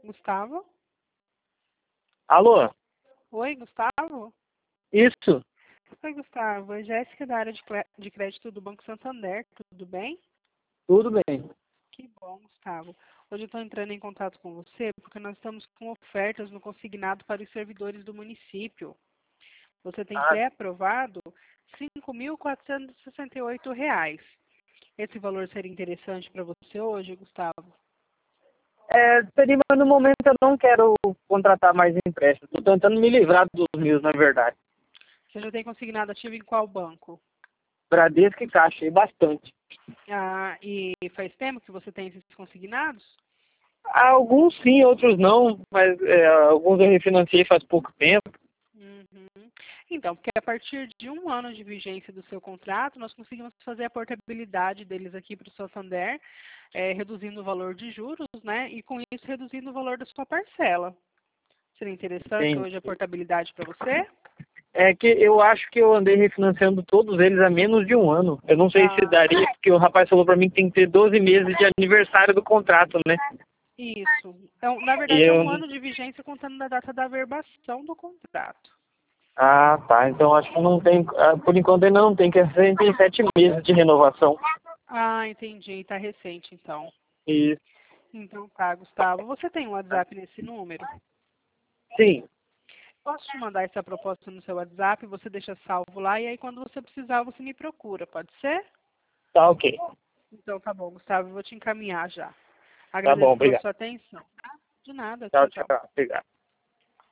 Gustavo? Alô? Oi, Gustavo? Isso? Oi, Gustavo. É Jéssica da área de crédito do Banco Santander. Tudo bem? Tudo bem. Que bom, Gustavo. Hoje eu estou entrando em contato com você porque nós estamos com ofertas no consignado para os servidores do município. Você tem Ah, pré-aprovado R$ 5.468. Esse valor seria interessante para você hoje, Gustavo? seria, mas no momento eu não quero contratar mais empréstimo. Estou tentando me livrar dos meus, na verdade. Você já tem consignado ativo em qual banco? Bradesco e Caixa, e bastante. Ah, e faz tempo que você tem esses consignados? Alguns sim, outros não, mas alguns eu refinanciei faz pouco tempo. Uhum. Então, porque a partir de 1 ano de vigência do seu contrato, nós conseguimos fazer a portabilidade deles aqui para o Santander, reduzindo o valor de juros, né? E com isso reduzindo o valor da sua parcela. Seria interessante Tem. hoje a portabilidade para você? É que eu acho que eu andei refinanciando todos eles há menos de um ano. Eu não sei se Ah, daria, porque o rapaz falou para mim que tem que ter 12 meses de aniversário do contrato, né? isso. Então, na E verdade, é eu... 1 ano de vigência contando da data da averbação do contrato. Ah, tá. Então acho que não tem, por enquanto ainda não tem, que é 67 meses de renovação. Ah, entendi. Está recente, então. E Então tá, Gustavo. Você tem um WhatsApp nesse número? sim, Posso te mandar essa proposta no seu WhatsApp, você deixa salvo lá e aí quando você precisar você me procura, pode ser? tá ok. Então tá bom, Gustavo, eu vou te encaminhar já. Tá bom, Agradeço pela obrigado. sua atenção. De nada, Tchau, tchau, tchau. tchau. Obrigado.